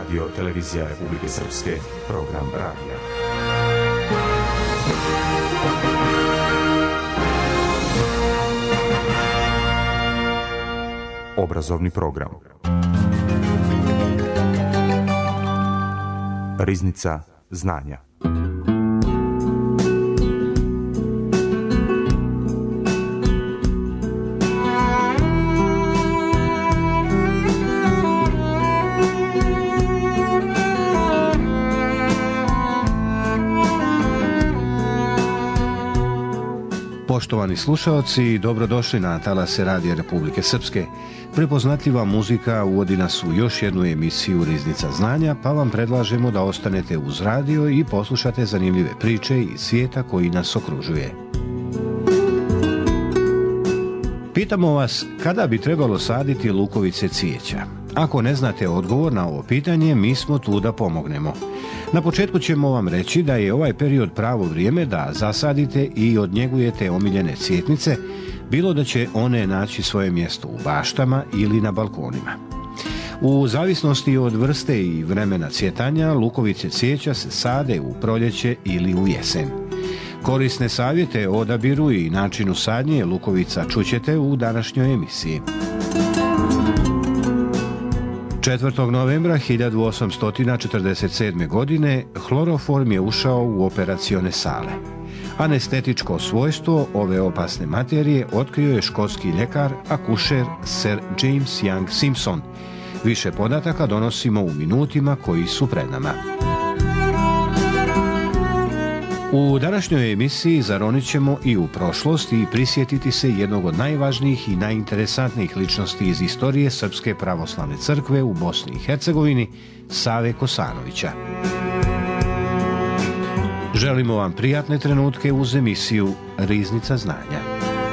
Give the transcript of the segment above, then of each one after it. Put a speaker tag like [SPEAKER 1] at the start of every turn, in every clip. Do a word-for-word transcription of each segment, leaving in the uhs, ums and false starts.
[SPEAKER 1] Radio Televizija Republike Srpske, program radija. Obrazovni program. Riznica znanja.
[SPEAKER 2] Poštovani slušaoci, dobrodošli na talase Radija Republike Srpske. Prepoznatljiva muzika uvodi nas u još jednu emisiju Riznica znanja, pa vam predlažemo da ostanete uz radio i poslušate zanimljive priče iz svijeta koji nas okružuje. Pitamo vas kada bi trebalo saditi lukovice cvijeća. Ako ne znate odgovor na ovo pitanje, mi smo tu da pomognemo. Na početku ćemo vam reći da je ovaj period pravo vrijeme da zasadite i odnjegujete omiljene cvjetnice, bilo da će one naći svoje mjesto u baštama ili na balkonima. U zavisnosti od vrste i vremena cvjetanja, lukovice cvijeća se sade u proljeće ili u jesen. Korisne savjete o odabiru i načinu sadnje lukovica čućete u današnjoj emisiji. četvrtog novembra hiljadu osamsto četrdeset sedme. godine hloroform je ušao u operacione sale. Anestetičko svojstvo ove opasne materije otkrio je škotski ljekar, akušer Sir James Young Simpson. Više podataka donosimo u minutima koji su pred nama. U današnjoj emisiji zaronit ćemo i u prošlost i prisjetiti se jednog od najvažnijih i najinteresantnijih ličnosti iz istorije Srpske pravoslavne crkve u Bosni i Hercegovini, Save Kosanovića. Želimo vam prijatne trenutke uz emisiju Riznica znanja.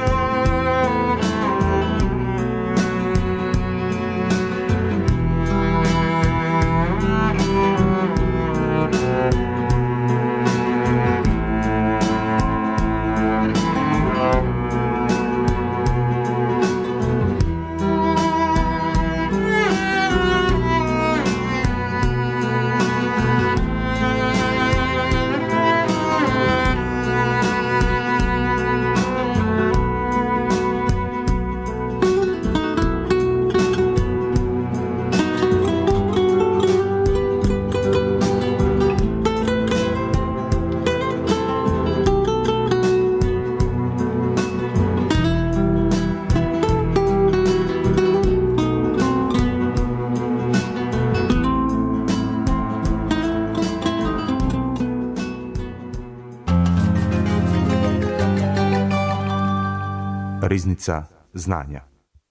[SPEAKER 1] Riznica znanja.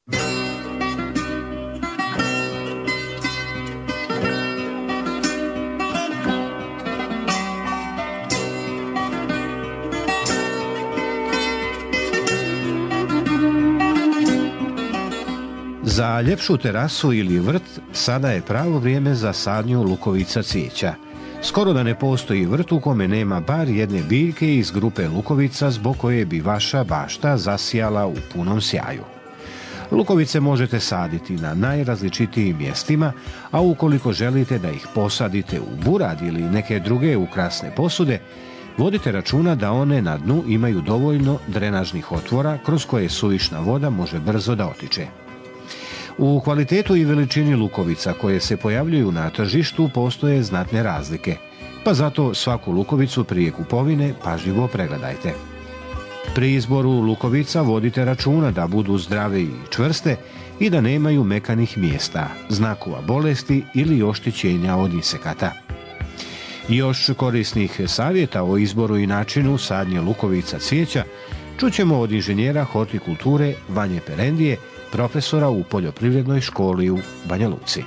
[SPEAKER 2] Za ljepšu terasu ili vrt sada je pravo vrijeme za sadnju lukovica cvijeća. Skoro da ne postoji vrt u kome nema bar jedne biljke iz grupe lukovica zbog koje bi vaša bašta zasijala u punom sjaju. Lukovice možete saditi na najrazličitijim mjestima, a ukoliko želite da ih posadite u burad ili neke druge ukrasne posude, vodite računa da one na dnu imaju dovoljno drenažnih otvora kroz koje suvišna voda može brzo da otiče. U kvalitetu i veličini lukovica koje se pojavljuju na tržištu postoje znatne razlike, pa zato svaku lukovicu prije kupovine pažljivo pregledajte. Pri izboru lukovica vodite računa da budu zdrave i čvrste i da nemaju mekanih mjesta, znakova bolesti ili oštećenja od insekata. Još korisnih savjeta o izboru i načinu sadnje lukovica cvijeća čućemo od inženjera hortikulture Vanje Perendije, profesora u poljoprivrednoj školi u Banja Luci.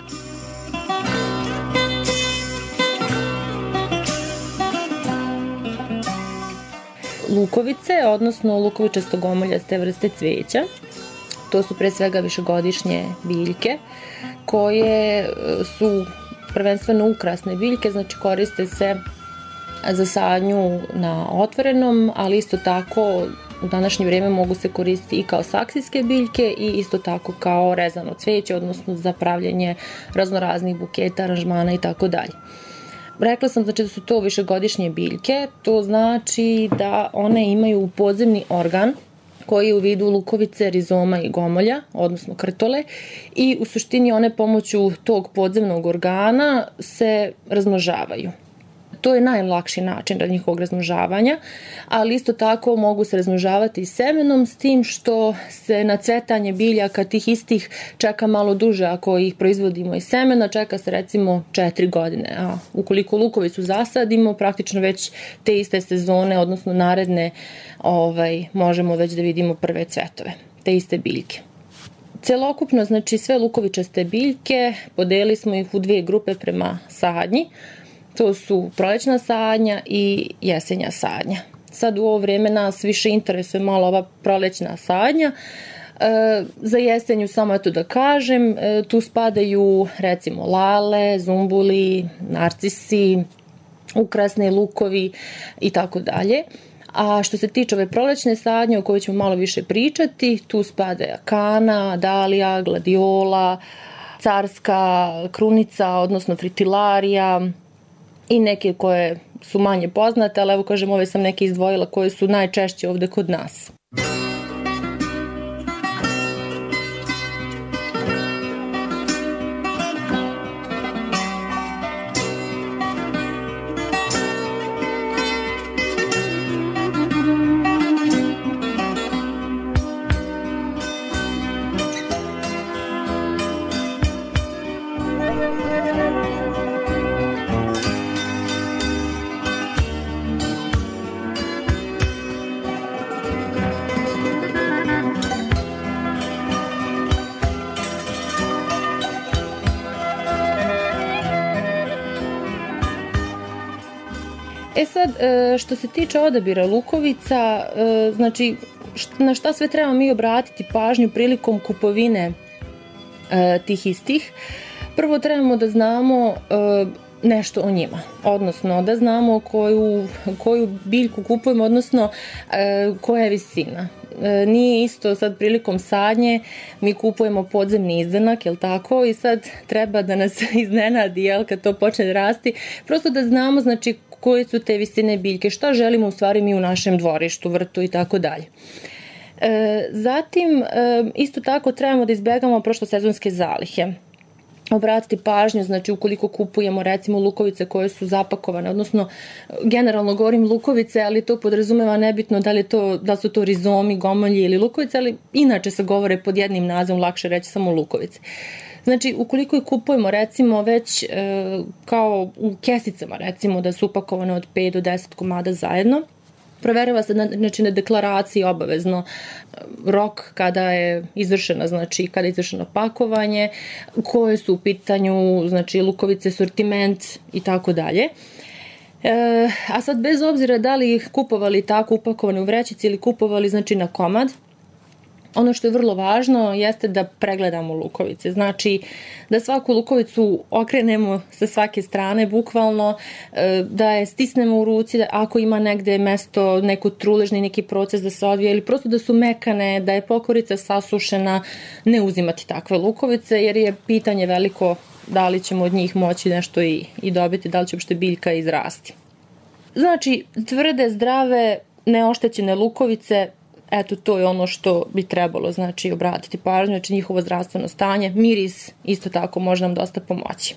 [SPEAKER 3] Lukovice, odnosno lukovičasto-gomoljaste vrste cvijeća, to su pre svega višegodišnje biljke koje su prvenstveno ukrasne biljke, znači koriste se za sadnju na otvorenom, ali isto tako u današnje vrijeme mogu se koristiti i kao saksijske biljke i isto tako kao rezano cveće, odnosno za pravljenje raznoraznih buketa, aranžmana i tako dalje. Rekla sam znači da su to višegodišnje biljke, to znači da one imaju podzemni organ koji je u vidu lukovice, rizoma i gomolja, odnosno krtole, i u suštini one pomoću tog podzemnog organa se razmnožavaju. To je najlakši način njihovog razmnožavanja, ali isto tako mogu se razmnožavati i semenom, s tim što se na cvetanje biljaka tih istih čeka malo duže. Ako ih proizvodimo iz semena, čeka se recimo četiri godine, a ukoliko lukovicu zasadimo, praktično već te iste sezone, odnosno naredne, ovaj, možemo već da vidimo prve cvetove, te iste biljke. Celokupno, znači sve lukovičaste biljke, podelili smo ih u dvije grupe prema sadnji. To su prolećna sadnja i jesenja sadnja. Sad u ovo vrijeme nas više interesuje malo ova prolećna sadnja. E, za jesenju samo eto da kažem, e, tu spadaju recimo lale, zumbuli, narcisi, ukrasni lukovi i tako dalje. A što se tiče ove prolećne sadnje o kojoj ćemo malo više pričati, tu spadaju kana, dalija, gladiola, carska krunica, odnosno fritilarija, i neke koje su manje poznate, ali evo kažem, ove sam neke izdvojila koje su najčešće ovde kod nas. E sad, što se tiče odabira lukovica, znači na šta sve trebamo mi obratiti pažnju prilikom kupovine tih istih. Prvo trebamo da znamo nešto o njima, odnosno da znamo koju, koju biljku kupujemo, odnosno koja je visina. Nije isto sad prilikom sadnje mi kupujemo podzemni izdanak, jel tako, i sad treba da nas iznenadi, jel, kad to počne da rasti, prosto da znamo znači koje su te visine biljke, šta želimo u stvari mi u našem dvorištu, vrtu i tako dalje. Zatim, isto tako trebamo da izbegamo prošlosezonske zalihe. Obratiti pažnju, znači ukoliko kupujemo recimo lukovice koje su zapakovane, odnosno generalno govorim lukovice, ali to podrazumeva nebitno da li, to, da li su to rizomi, gomolji ili lukovice, ali inače se govore pod jednim nazivom, lakše reći samo lukovice. Znači, ukoliko ih kupujemo recimo već e, kao u kesicama, recimo da su upakovane od pet do deset komada zajedno, proverava se znači, na deklaraciji obavezno rok kada je izvršena, znači kada je izvršeno pakovanje, koje su u pitanju, znači lukovice, sortiment i tako dalje. E, a sad bez obzira da li ih kupovali tako upakovane u vrećici ili kupovali znači na komad, ono što je vrlo važno jeste da pregledamo lukovice, znači da svaku lukovicu okrenemo sa svake strane, bukvalno da je stisnemo u ruci, da ako ima negde mesto, neko truležni, neki proces da se odvija ili prosto da su mekane, da je pokorica sasušena, ne uzimati takve lukovice jer je pitanje veliko da li ćemo od njih moći nešto i, i dobiti, da li će uopšte biljka izrasti. Znači, tvrde, zdrave, neoštećene lukovice, eto, to je ono što bi trebalo, znači, obratiti pažnju, znači njihovo zdravstveno stanje, miris isto tako može nam dosta pomoći.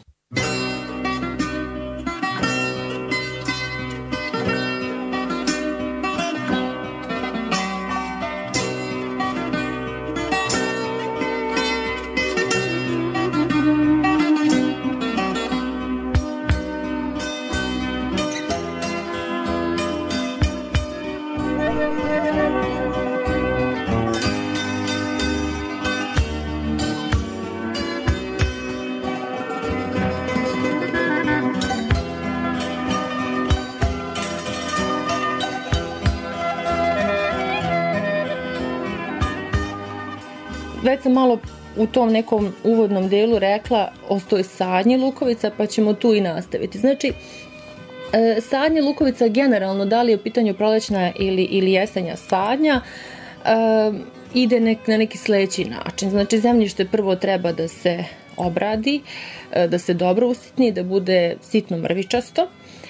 [SPEAKER 3] Već sam malo u tom nekom uvodnom delu rekla o toj sadnji lukovica, pa ćemo tu i nastaviti. Znači, E, sadnje lukovica generalno, da li je u pitanju prolećna ili, ili jesenja sadnja, e, ide nek, na neki sledeći način. Znači, zemljište prvo treba da se obradi, e, da se dobro usitni, da bude sitno mrvičasto.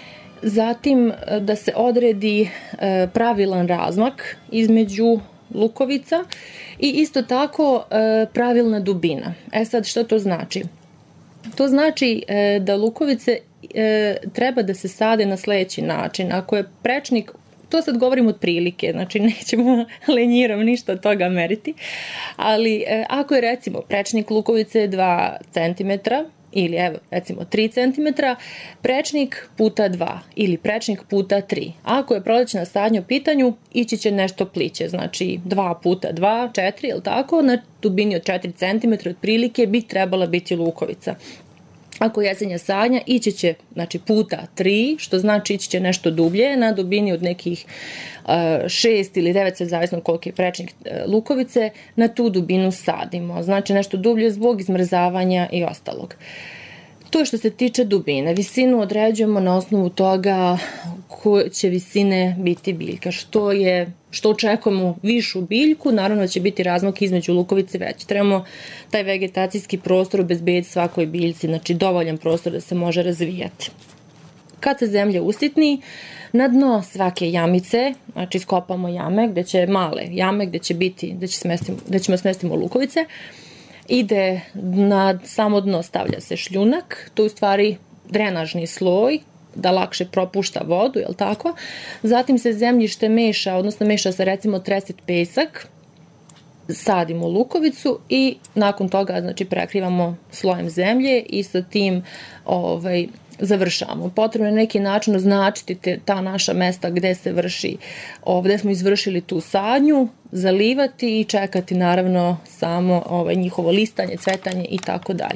[SPEAKER 3] Zatim da se odredi e, pravilan razmak između lukovica i isto tako e, pravilna dubina. E sad, što to znači? To znači e, da lukovice e, treba da se sade na sledeći način. Ako je prečnik, to sad govorim od prilike, znači nećemo lenjirom ništa od toga meriti, ali e, ako je recimo prečnik lukovice dva centimetra, ili evo recimo tri centimetra, prečnik puta dva ili prečnik puta tri. Ako je prolećna sadnja u pitanju, ići će nešto pliće, znači dva puta dva, četiri, je li tako? Na dubini od četiri centimetra otprilike bi trebala biti lukovica. Ako je jesenja sadnja, ići će znači, puta tri, što znači ići će nešto dublje, na dubini od nekih šest ili devet, zavisno koliko je prečnik lukovice, na tu dubinu sadimo. Znači nešto dublje zbog izmrzavanja i ostalog. To je što se tiče dubine. Visinu određujemo na osnovu toga koje će visine biti biljka. Što je, što očekujemo višu biljku, naravno će biti razmak između lukovice veći. Trebamo taj vegetacijski prostor obezbediti svakoj biljci, znači dovoljan prostor da se može razvijati. Kad se zemlja usitni, na dno svake jamice, znači iskopamo jame, gde će male jame, gde će biti, gde, će smestimo, gde ćemo smestimo lukovice, ide na samo dno, stavlja se šljunak, to je u stvari drenažni sloj, da lakše propušta vodu, je li tako? Zatim se zemljište meša, odnosno meša se recimo tresit pesak, sadimo lukovicu i nakon toga znači prekrivamo slojem zemlje i sa tim ovaj, završamo. Potrebno je neki način označiti te, ta naša mesta gde se vrši, gde smo izvršili tu sadnju, zalivati i čekati naravno samo ovaj, njihovo listanje, cvetanje i tako dalje.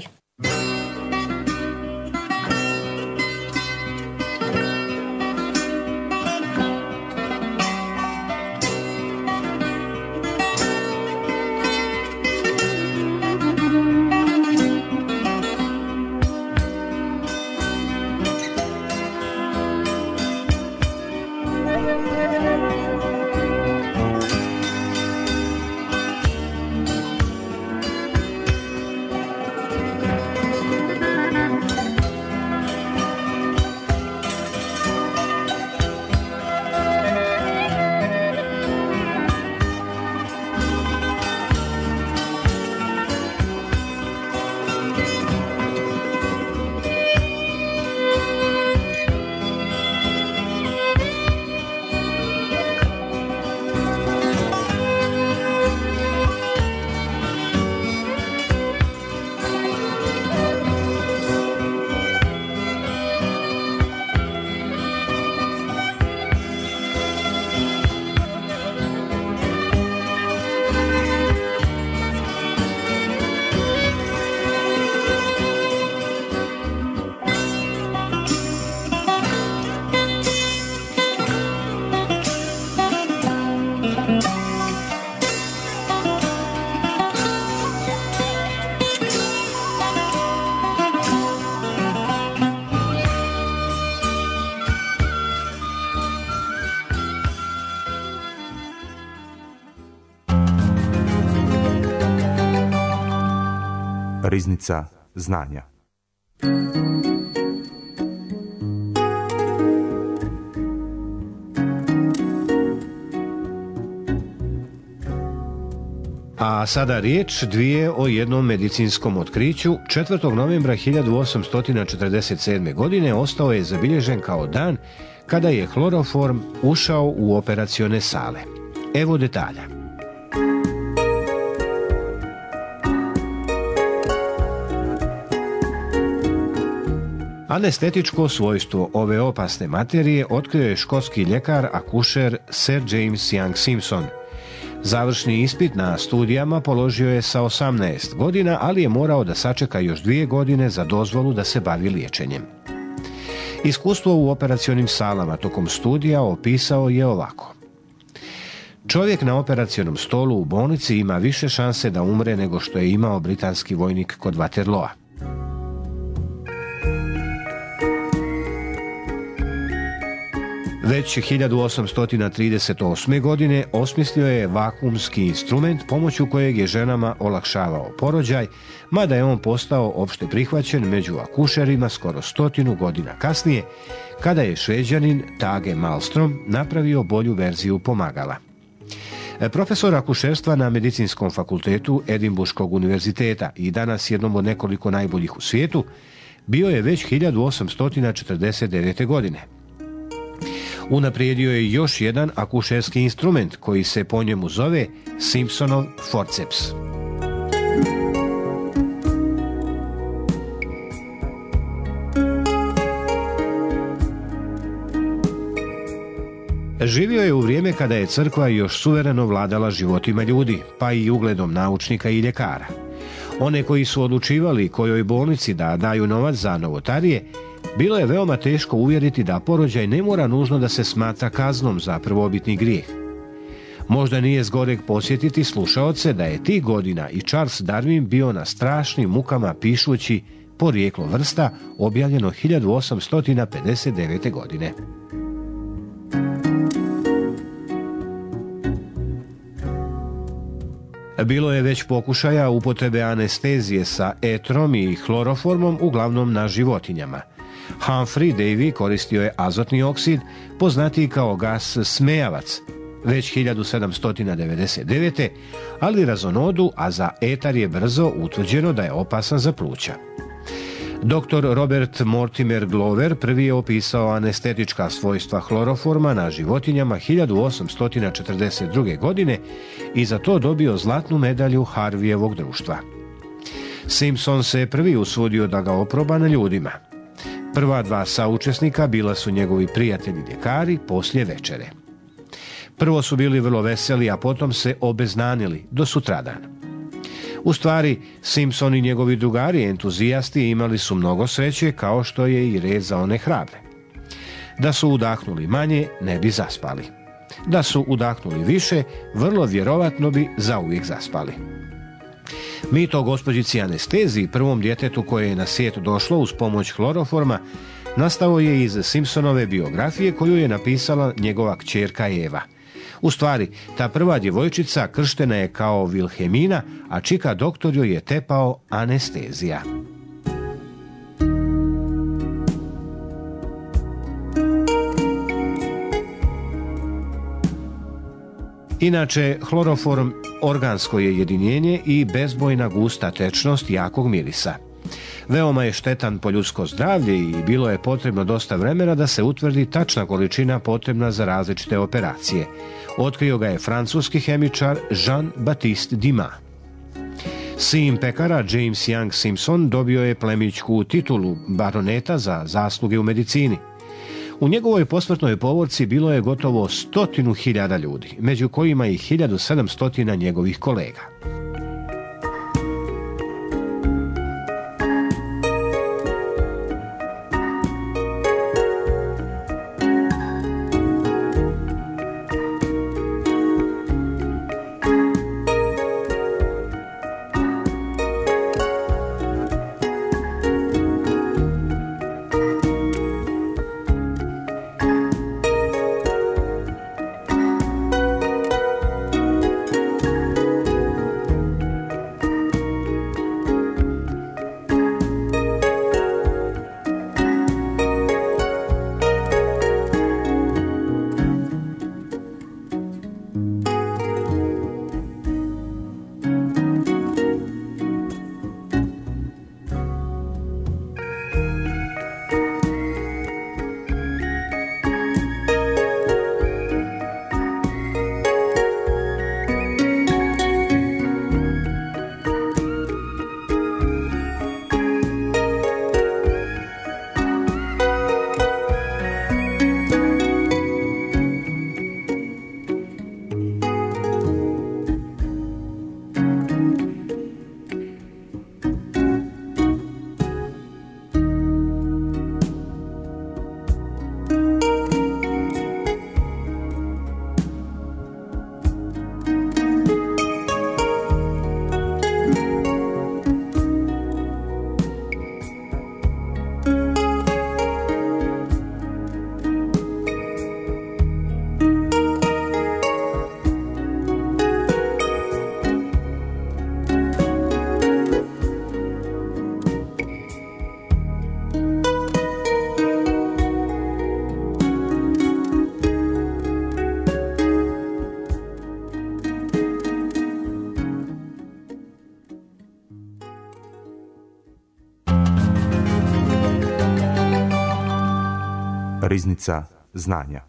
[SPEAKER 1] Riznica znanja.
[SPEAKER 2] A sada riječ dvije o jednom medicinskom otkriću. četvrtog novembra hiljadu osamsto četrdeset sedme. godine ostao je zabilježen kao dan kada je hloroform ušao u operacione sale. Evo detalja. Anestetičko svojstvo ove opasne materije otkrio je škotski ljekar akušer Sir James Young Simpson. Završni ispit na studijama položio je sa osamnaest godina, ali je morao da sačeka još dvije godine za dozvolu da se bavi liječenjem. Iskustvo u operacionim salama tokom studija opisao je ovako. Čovjek na operacionom stolu u bolnici ima više šanse da umre nego što je imao britanski vojnik kod Waterloa. Već hiljadu osamsto trideset osme. godine osmislio je vakuumski instrument pomoću kojeg je ženama olakšavao porođaj, mada je on postao opšte prihvaćen među akušerima skoro stotinu godina kasnije, kada je Šveđanin Tage Malmström napravio bolju verziju pomagala. Profesor akušerstva na Medicinskom fakultetu Edinburškog univerziteta i danas jednom od nekoliko najboljih u svijetu, bio je već hiljadu osamsto četrdeset devete. godine. Unaprijedio je još jedan akušerski instrument koji se po njemu zove Simpsonov forceps. Živio je u vrijeme kada je crkva još suvereno vladala životima ljudi, pa i ugledom naučnika i ljekara. One koji su odlučivali kojoj bolnici da daju novac za novotarije, bilo je veoma teško uvjeriti da porođaj ne mora nužno da se smatra kaznom za prvobitni grijeh. Možda nije zgoreg posjetiti slušaoce da je tih godina i Charles Darwin bio na strašnim mukama pišući Porijeklo vrsta, objavljeno hiljadu osamsto pedeset devete. godine. Bilo je već pokušaja upotrebe anestezije sa etrom i hloroformom, uglavnom na životinjama. Humphrey Davy koristio je azotni oksid, poznatiji kao gas smejavac, već hiljadu sedamsto devedeset devete. ali razonodu, a za etar je brzo utvrđeno da je opasan za pluća. doktor Robert Mortimer Glover prvi je opisao anestetička svojstva hloroforma na životinjama hiljadu osamsto četrdeset druge. godine i za to dobio zlatnu medalju Harvijevog društva. Simpson se prvi usudio da ga oproba na ljudima. Prva dva saučesnika bila su njegovi prijatelji ljekari poslije večere. Prvo su bili vrlo veseli, a potom se obeznanili do sutradan. U stvari, Simpson i njegovi drugari entuzijasti imali su mnogo sreće, kao što je i red za one hrabre. Da su udahnuli manje, ne bi zaspali. Da su udahnuli više, vrlo vjerovatno bi zauvijek zaspali. Mit o gospođici anesteziji, prvom djetetu koje je na svijet došlo uz pomoć hloroforma, nastao je iz Simpsonove biografije koju je napisala njegova kćerka Eva. U stvari, ta prva djevojčica krštena je kao Vilhelmina, a čika doktor joj je tepao anestezija. Inače, hloroform organsko je jedinjenje i bezbojna gusta tečnost jakog mirisa. Veoma je štetan po ljudsko zdravlje i bilo je potrebno dosta vremena da se utvrdi tačna količina potrebna za različite operacije. Otkrio ga je francuski hemičar Jean-Baptiste Dumas. Sin pekara James Young Simpson dobio je plemićku titulu baroneta za zasluge u medicini. U njegovoj posmrtnoj povorci bilo je gotovo stotinu hiljada ljudi, među kojima i hiljadu sedamsto njegovih kolega.
[SPEAKER 1] Riznica znanja.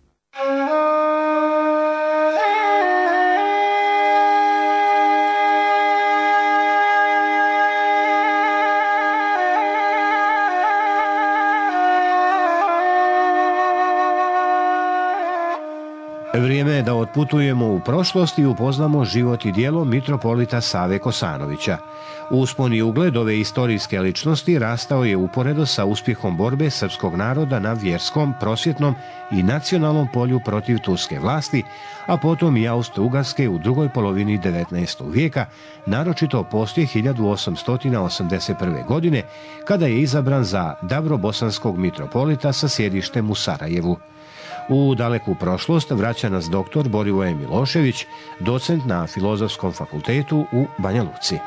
[SPEAKER 2] Vrijeme je da otputujemo u prošlost i upoznamo život i djelo mitropolita Save Kosanovića. Uspon i ugled ove istorijske ličnosti rastao je uporedo sa uspjehom borbe srpskog naroda na vjerskom, prosvjetnom i nacionalnom polju protiv turske vlasti, a potom i Austro-Ugarske u drugoj polovini devetnaestog vijeka, naročito poslije hiljadu osamsto osamdeset prve. godine, kada je izabran za dabrobosanskog mitropolita sa sjedištem u Sarajevu. U daleku prošlost vraća nas doktor Borivoje Milošević, docent na Filozofskom fakultetu u Banja Luci.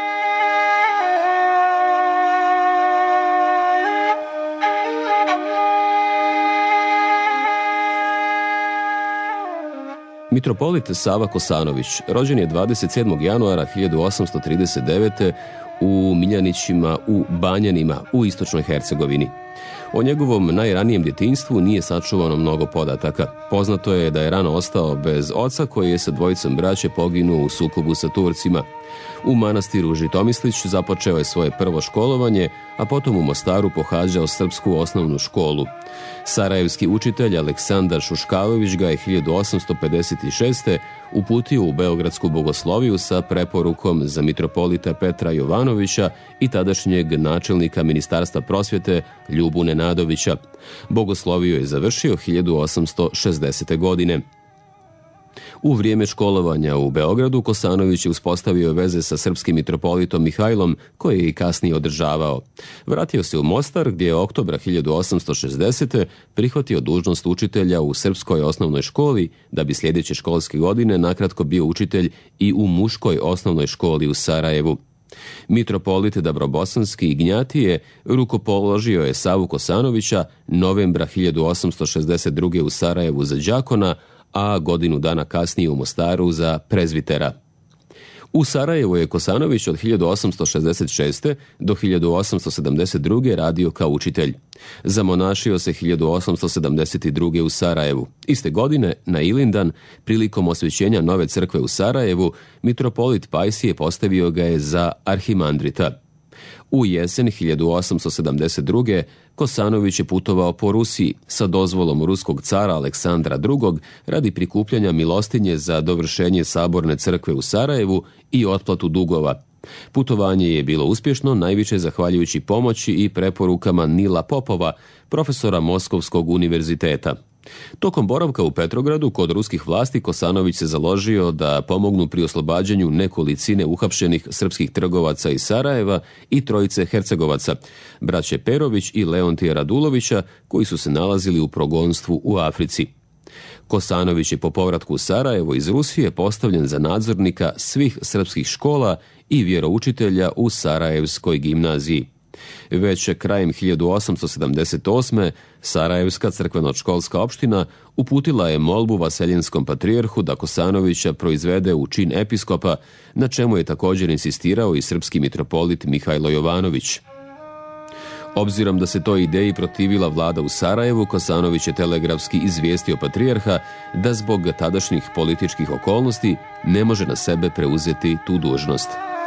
[SPEAKER 4] Mitropolit Sava Kosanović rođen je dvadeset sedmog januara hiljadu osamsto trideset devete. u Miljanićima u Banjanima u istočnoj Hercegovini. O njegovom najranijem djetinjstvu nije sačuvano mnogo podataka. Poznato je da je rano ostao bez oca koji je sa dvojicom braće poginuo u sukobu sa Turcima. U manastiru Žitomislić započeo je svoje prvo školovanje, a potom u Mostaru pohađao srpsku osnovnu školu. Sarajevski učitelj Aleksandar Šuškalović ga je hiljadu osamsto pedeset šeste. uputio u Beogradsku bogosloviju sa preporukom za mitropolita Petra Jovanovića i tadašnjeg načelnika Ministarstva prosvjete Ljubu Nenadovića. Bogosloviju je završio hiljadu osamsto šezdesete. godine. U vrijeme školovanja u Beogradu Kosanović je uspostavio veze sa srpskim mitropolitom Mihajlom, koji je i kasnije održavao. Vratio se u Mostar, gdje je oktobra hiljadu osamsto šezdesete. prihvatio dužnost učitelja u srpskoj osnovnoj školi, da bi sljedeće školske godine nakratko bio učitelj i u muškoj osnovnoj školi u Sarajevu. Mitropolit Dabrobosanski Ignjatije rukopoložio je Savu Kosanovića novembra hiljadu osamsto šezdeset druge. u Sarajevu za đakona, a godinu dana kasnije u Mostaru za prezvitera. U Sarajevu je Kosanović od hiljadu osamsto šezdeset šeste. do hiljadu osamsto sedamdeset druge. radio kao učitelj. Zamonašio se hiljadu osamsto sedamdeset druge. u Sarajevu. Iste godine, na Ilindan, prilikom osvećenja nove crkve u Sarajevu, mitropolit Pajsije postavio ga je za arhimandrita. U jesen hiljadu osamsto sedamdeset druge. Kosanović je putovao po Rusiji sa dozvolom ruskog cara Aleksandra drugog. radi prikupljanja milostinje za dovršenje saborne crkve u Sarajevu i otplatu dugova. Putovanje je bilo uspješno, najviše zahvaljujući pomoći i preporukama Nila Popova, profesora Moskovskog univerziteta. Tokom boravka u Petrogradu kod ruskih vlasti Kosanović se založio da pomognu pri oslobađanju nekolicine uhapšenih srpskih trgovaca iz Sarajeva i trojice Hercegovaca, braće Perović i Leontija Radulovića, koji su se nalazili u progonstvu u Africi. Kosanović je po povratku u Sarajevo iz Rusije postavljen za nadzornika svih srpskih škola i vjeroučitelja u Sarajevskoj gimnaziji. Već krajem hiljadu osamsto sedamdeset osme. Sarajevska crkveno-školska opština uputila je molbu vaseljinskom patrijarhu da Kosanovića proizvede u čin episkopa, na čemu je također insistirao i srpski mitropolit Mihajlo Jovanović. Obzirom da se toj ideji protivila vlada u Sarajevu, Kosanović je telegrafski izvijestio patrijarha da zbog tadašnjih političkih okolnosti ne može na sebe preuzeti tu dužnost.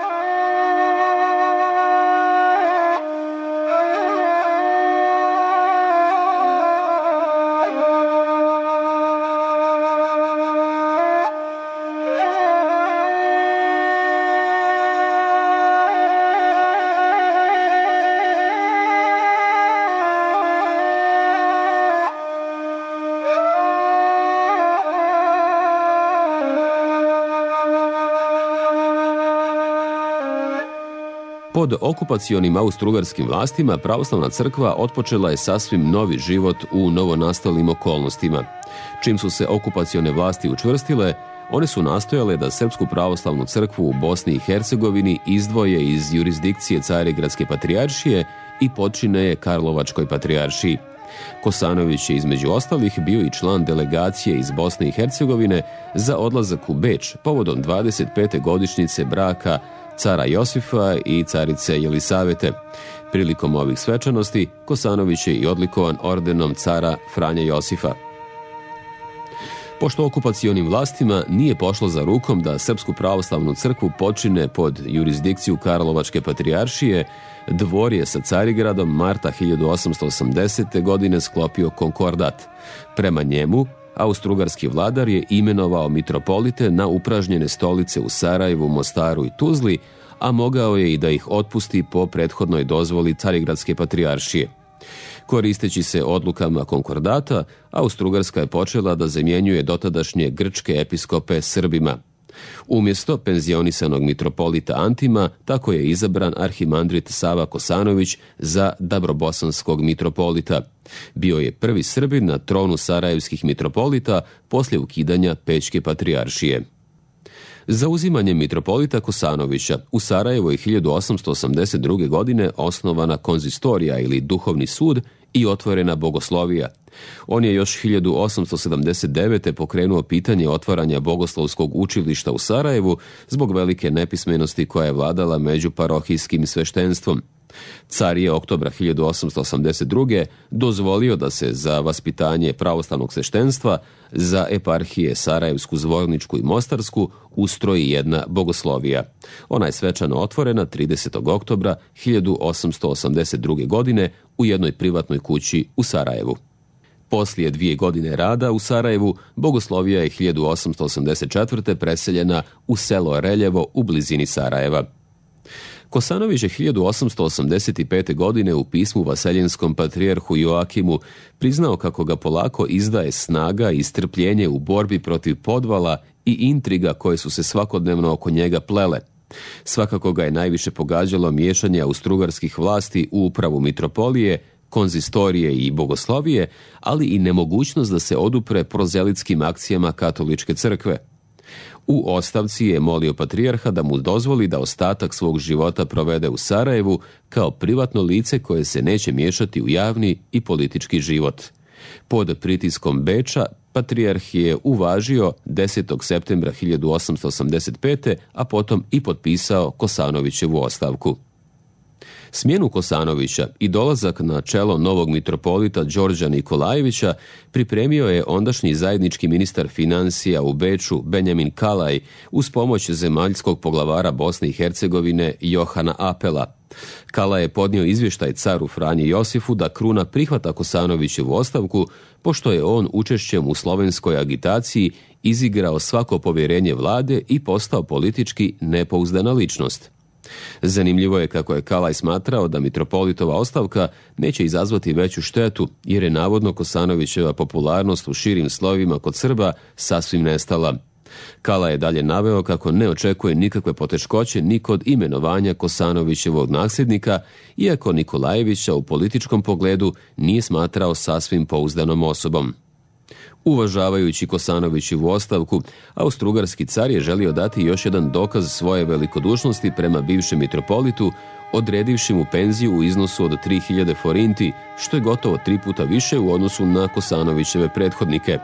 [SPEAKER 4] Pod okupacionim austrougarskim vlastima pravoslavna crkva otpočela je sasvim novi život u novonastalim okolnostima. Čim su se okupacione vlasti učvrstile, one su nastojale da Srpsku pravoslavnu crkvu u Bosni i Hercegovini izdvoje iz jurisdikcije Carigradske patrijaršije i podčine je Karlovačkoj patrijaršiji. Kosanović je između ostalih bio i član delegacije iz Bosne i Hercegovine za odlazak u Beč povodom dvadeset pete godišnjice braka cara Josifa i carice Jelisavete. Prilikom ovih svečanosti Kosanović je i odlikovan ordenom cara Franje Josifa. Pošto okupacionim vlastima nije pošlo za rukom da Srpsku pravoslavnu crkvu počine pod jurisdikciju Karlovačke patrijaršije, dvor je sa Carigradom marta hiljadu osamsto osamdesete. godine sklopio konkordat. Prema njemu, austrougarski vladar je imenovao mitropolite na upražnjene stolice u Sarajevu, Mostaru i Tuzli, a mogao je i da ih otpusti po prethodnoj dozvoli Carigradske patrijaršije. Koristeći se odlukama konkordata, Austrougarska je počela da zamjenjuje dotadašnje grčke episkope Srbima. Umjesto penzionisanog mitropolita Antima, tako je izabran arhimandrit Sava Kosanović za dabrobosanskog mitropolita. Bio je prvi Srbin na tronu sarajevskih mitropolita poslije ukidanja Pećke patrijaršije. Zauzimanjem mitropolita Kosanovića u Sarajevu je hiljadu osamsto osamdeset druge. godine osnovana konzistorija ili duhovni sud i otvorena bogoslovija. On je još hiljadu osamsto sedamdeset devete. pokrenuo pitanje otvaranja bogoslovskog učilišta u Sarajevu zbog velike nepismenosti koja je vladala među parohijskim sveštenstvom. Car je oktobra hiljadu osamsto osamdeset druge. dozvolio da se za vaspitanje pravoslavnog sveštenstva za eparhije Sarajevsku, Zvorničku i Mostarsku ustroji jedna bogoslovija. Ona je svečano otvorena tridesetog oktobra hiljadu osamsto osamdeset druge. godine u jednoj privatnoj kući u Sarajevu. Poslije dvije godine rada u Sarajevu, bogoslovija je hiljadu osamsto osamdeset četvrte. preseljena u selo Reljevo u blizini Sarajeva. Kosanović je hiljadu osamsto osamdeset pete. godine u pismu vaseljinskom patrijarhu Joakimu priznao kako ga polako izdaje snaga i strpljenje u borbi protiv podvala i intriga koje su se svakodnevno oko njega plele. Svakako ga je najviše pogađalo miješanje austrougarskih vlasti u upravu mitropolije, konzistorije i bogoslovije, ali i nemogućnost da se odupre prozelitskim akcijama katoličke crkve. U ostavci je molio patrijarha da mu dozvoli da ostatak svog života provede u Sarajevu kao privatno lice koje se neće miješati u javni i politički život. Pod pritiskom Beča patrijarh je uvažio desetog septembra hiljadu osamsto osamdeset pete. a potom i potpisao Kosanovićevu ostavku. Smjenu Kosanovića i dolazak na čelo novog mitropolita Đorđa Nikolajevića pripremio je ondašnji zajednički ministar financija u Beču Benjamin Kalaj uz pomoć zemaljskog poglavara Bosne i Hercegovine Johana Apela. Kalaj je podnio izvještaj caru Franji Josifu da kruna prihvata Kosanovićevu ostavku, pošto je on učešćem u slovenskoj agitaciji izigrao svako povjerenje vlade i postao politički nepouzdana ličnost. Zanimljivo je kako je Kalaj smatrao da mitropolitova ostavka neće izazvati veću štetu, jer je navodno Kosanovićeva popularnost u širim slovima kod Srba sasvim nestala. Kalaj je dalje naveo kako ne očekuje nikakve poteškoće ni kod imenovanja Kosanovićevog nasljednika, iako Nikolajevića u političkom pogledu nije smatrao sasvim pouzdanom osobom. Uvažavajući Kosanovićevu ostavku, austrougarski car je želio dati još jedan dokaz svoje velikodušnosti prema bivšem mitropolitu, odredivši mu penziju u iznosu od tri hiljade forinti, što je gotovo tri puta više u odnosu na Kosanovićeve prethodnike.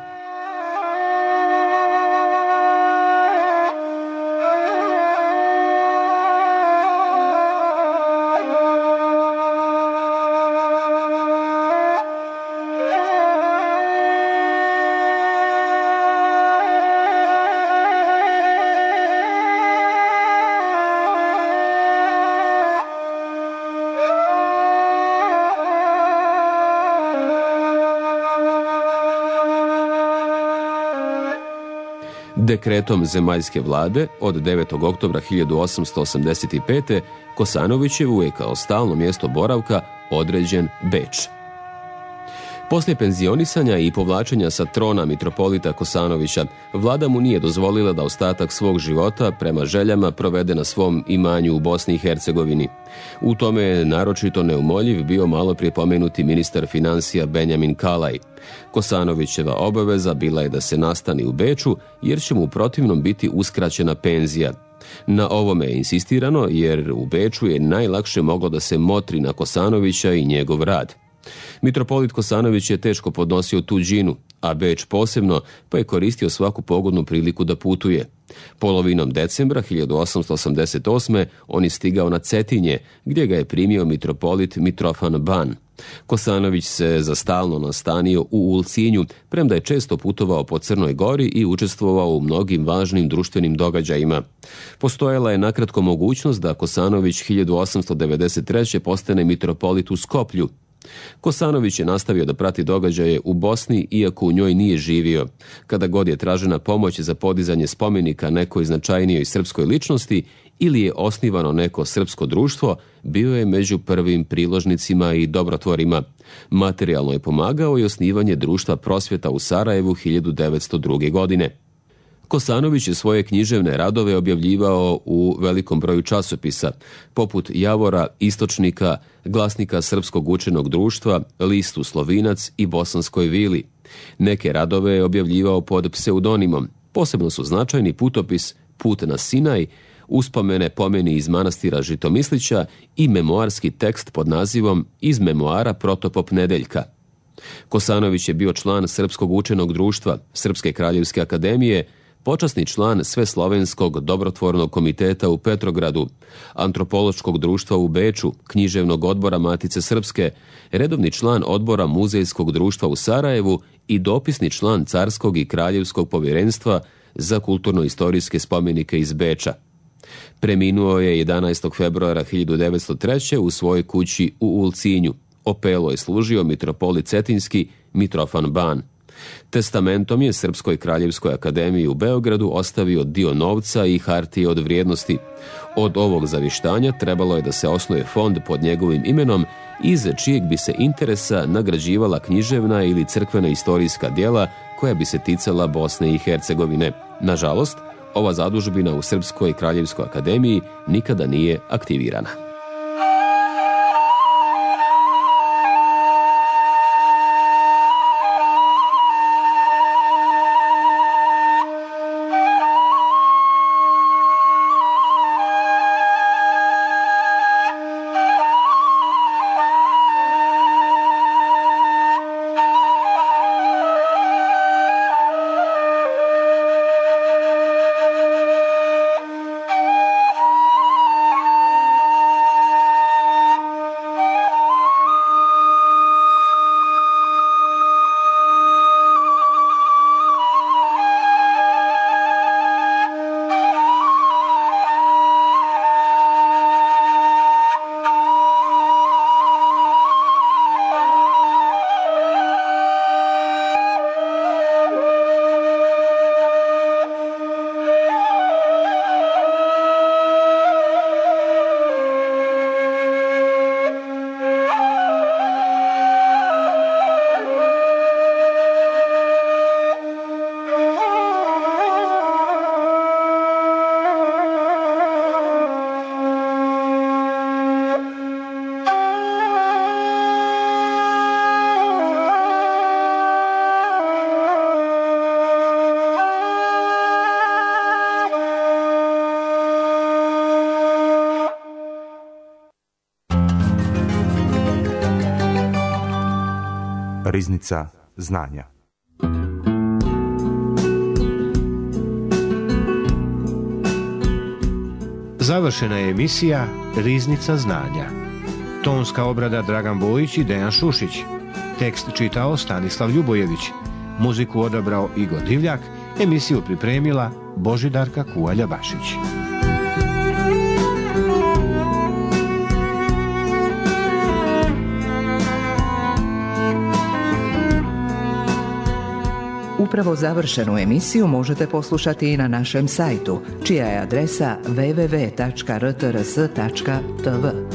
[SPEAKER 4] Dekretom zemaljske vlade od devetog oktobra hiljadu osamsto osamdeset pete. Kosanovićevu je kao stalno mjesto boravka određen Beč. Poslije penzionisanja i povlačenja sa trona mitropolita Kosanovića, vlada mu nije dozvolila da ostatak svog života prema željama provede na svom imanju u Bosni i Hercegovini. U tome je naročito neumoljiv bio malo prije pomenuti ministar financija Benjamin Kalaj. Kosanovićeva obaveza bila je da se nastani u Beču, jer će mu u protivnom biti uskraćena penzija. Na ovome je insistirano, jer u Beču je najlakše moglo da se motri na Kosanovića i njegov rad. Mitropolit Kosanović je teško podnosio tuđinu, a Beč posebno, pa je koristio svaku pogodnu priliku da putuje. Polovinom decembra hiljadu osamsto osamdeset osme on je stigao na Cetinje, gdje ga je primio mitropolit Mitrofan Ban. Kosanović se za stalno nastanio u Ulcinju, premda je često putovao po Crnoj Gori i učestvovao u mnogim važnim društvenim događajima. Postojala je nakratko mogućnost da Kosanović hiljadu osamsto devedeset treće postane mitropolit u Skoplju. Kosanović je nastavio da prati događaje u Bosni, iako u njoj nije živio. Kada god je tražena pomoć za podizanje spomenika nekoj značajnijoj srpskoj ličnosti ili je osnivano neko srpsko društvo, bio je među prvim priložnicima i dobrotvorima. Materijalno je pomagao i osnivanje društva prosvjeta u Sarajevu hiljadu devetsto druge. godine. Kosanović je svoje književne radove objavljivao u velikom broju časopisa, poput Javora, Istočnika, Glasnika Srpskog učenog društva, Listu Slovinac i Bosanskoj vili. Neke radove je objavljivao pod pseudonimom. Posebno su značajni putopis Put na Sinaj, Uspomene pomeni iz manastira Žitomislića i memoarski tekst pod nazivom Iz memoara Protopop Nedeljka. Kosanović je bio član Srpskog učenog društva, Srpske kraljevske akademije, počasni član Sveslovenskog dobrotvornog komiteta u Petrogradu, Antropološkog društva u Beču, Književnog odbora Matice Srpske, redovni član odbora Muzejskog društva u Sarajevu i dopisni član Carskog i Kraljevskog povjerenstva za kulturno-istorijske spomenike iz Beča. Preminuo je jedanaestog februara hiljadu devetsto treće. u svojoj kući u Ulcinju. Opelo je služio mitropolit Cetinski Mitrofan Ban. Testamentom je Srpskoj kraljevskoj akademiji u Beogradu ostavio dio novca i hartije od vrijednosti. Od ovog zavištanja trebalo je da se osnuje fond pod njegovim imenom, iz čijeg bi se interesa nagrađivala književna ili crkvena istorijska djela koja bi se ticala Bosne i Hercegovine. Nažalost, ova zadužbina u Srpskoj kraljevskoj akademiji nikada nije aktivirana.
[SPEAKER 1] Riznica znanja.
[SPEAKER 2] Završena je emisija Riznica znanja. Tonska obrada Dragan Bojić i Dejan Šušić. Tekst čitao Stanislav Ljubojević. Muziku odabrao Igor Divljak. Emisiju pripremila Božidarka Kuvalja-Bašić.
[SPEAKER 5] Upravo završenu emisiju možete poslušati i na našem sajtu, čija je adresa w w w tačka r t r s tačka t v.